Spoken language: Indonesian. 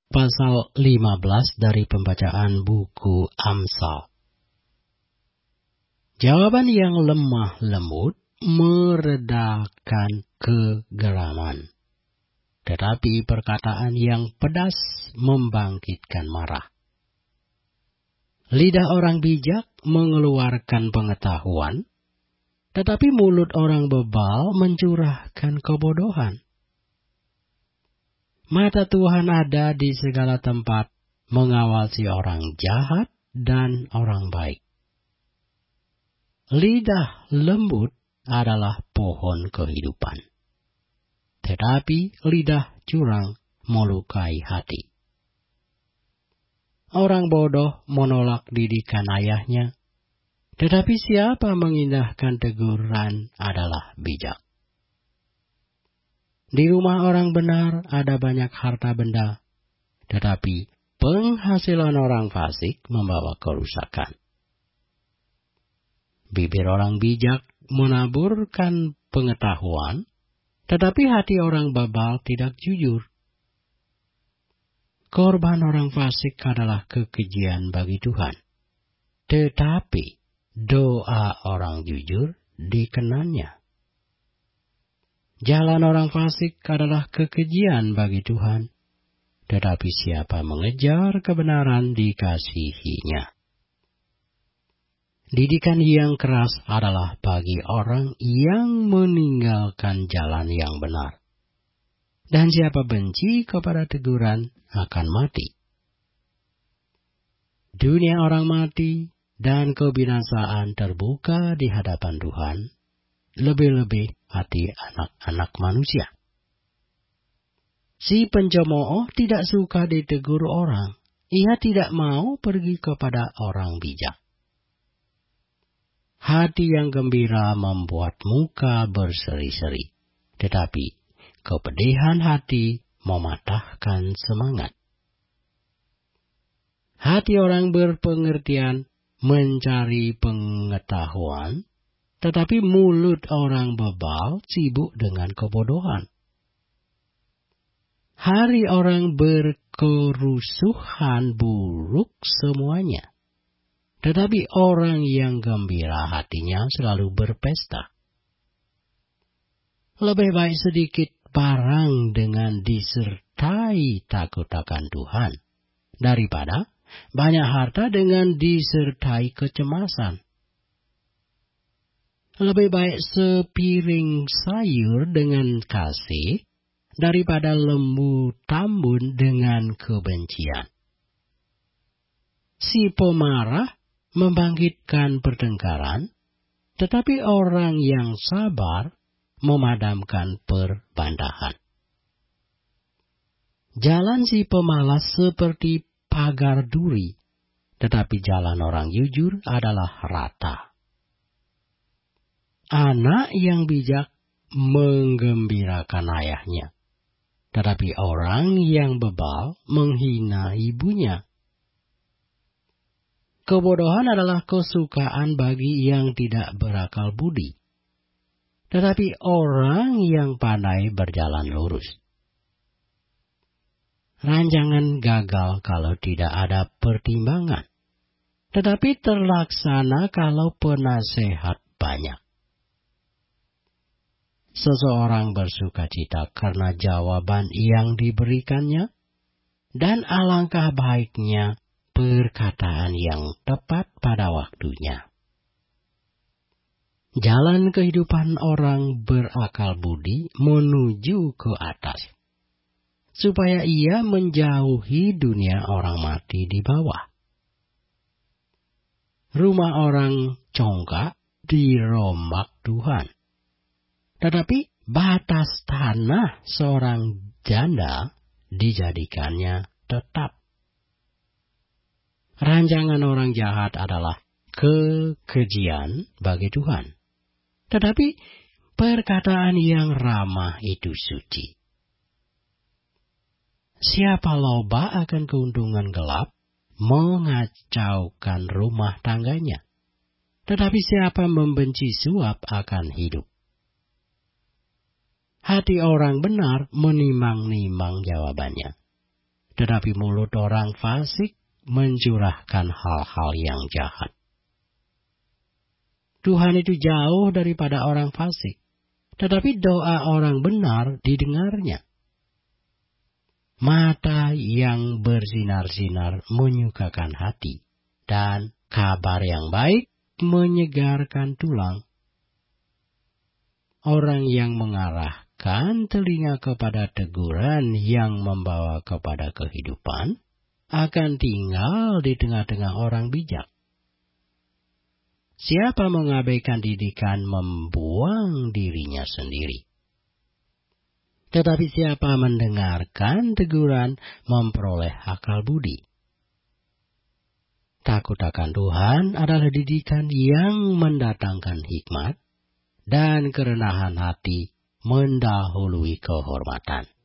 pasal 15 dari pembacaan buku Amsal. Jawaban yang lemah lembut meredakan kegeraman, tetapi perkataan yang pedas membangkitkan marah. Lidah orang bijak mengeluarkan pengetahuan, tetapi mulut orang bebal mencurahkan kebodohan. Mata Tuhan ada di segala tempat, mengawasi orang jahat dan orang baik. Lidah lembut adalah pohon kehidupan, tetapi lidah curang melukai hati. Orang bodoh menolak didikan ayahnya, tetapi siapa mengindahkan teguran adalah bijak. Di rumah orang benar ada banyak harta benda, tetapi penghasilan orang fasik membawa kerusakan. Bibir orang bijak menaburkan pengetahuan, tetapi hati orang bebal tidak jujur. Korban orang fasik adalah kekejian bagi Tuhan, tetapi doa orang jujur dikenannya. Jalan orang fasik adalah kekejian bagi Tuhan, tetapi siapa mengejar kebenaran dikasihinya. Didikan yang keras adalah bagi orang yang meninggalkan jalan yang benar, dan siapa benci kepada teguran akan mati. Dunia orang mati dan kebinasaan terbuka di hadapan Tuhan, lebih-lebih hati anak-anak manusia. Si pencemooh tidak suka ditegur orang. Ia tidak mau pergi kepada orang bijak. Hati yang gembira membuat muka berseri-seri, tetapi kepedihan hati mematahkan semangat. Hati orang berpengertian mencari pengetahuan, tetapi mulut orang bebal sibuk dengan kebodohan. Hari orang berkerusuhan buruk semuanya, tetapi orang yang gembira hatinya selalu berpesta. Lebih baik sedikit barang dengan disertai takut akan Tuhan, daripada banyak harta dengan disertai kecemasan. Lebih baik sepiring sayur dengan kasih daripada lembu tambun dengan kebencian. Si pemarah membangkitkan pertengkaran, tetapi orang yang sabar memadamkan perbandahan. Jalan si pemalas seperti pagar duri, tetapi jalan orang jujur adalah rata. Anak yang bijak menggembirakan ayahnya, tetapi orang yang bebal menghina ibunya. Kebodohan adalah kesukaan bagi yang tidak berakal budi, tetapi orang yang pandai berjalan lurus. Rancangan gagal kalau tidak ada pertimbangan, tetapi terlaksana kalau penasehat banyak. Seseorang bersukacita karena jawaban yang diberikannya, dan alangkah baiknya perkataan yang tepat pada waktunya. Jalan kehidupan orang berakal budi menuju ke atas, supaya ia menjauhi dunia orang mati di bawah. Rumah orang congkak dirombak Tuhan, tetapi batas tanah seorang janda dijadikannya tetap. Rancangan orang jahat adalah kekejian bagi Tuhan, tetapi perkataan yang ramah itu suci. Siapa loba akan keuntungan gelap, mengacaukan rumah tangganya, tetapi siapa membenci suap akan hidup. Hati orang benar menimang-nimang jawabannya, tetapi mulut orang fasik mencurahkan hal-hal yang jahat. Tuhan itu jauh daripada orang fasik, tetapi doa orang benar didengarnya. Mata yang bersinar-sinar menyukakan hati, dan kabar yang baik menyegarkan tulang. Orang yang mengarahkan telinga kepada teguran yang membawa kepada kehidupan akan tinggal di tengah-tengah orang bijak. Siapa mengabaikan didikan membuang dirinya sendiri. Tetapi siapa mendengarkan teguran memperoleh akal budi. Takut akan Tuhan adalah didikan yang mendatangkan hikmat, dan kerenahan hati mendahului kehormatan.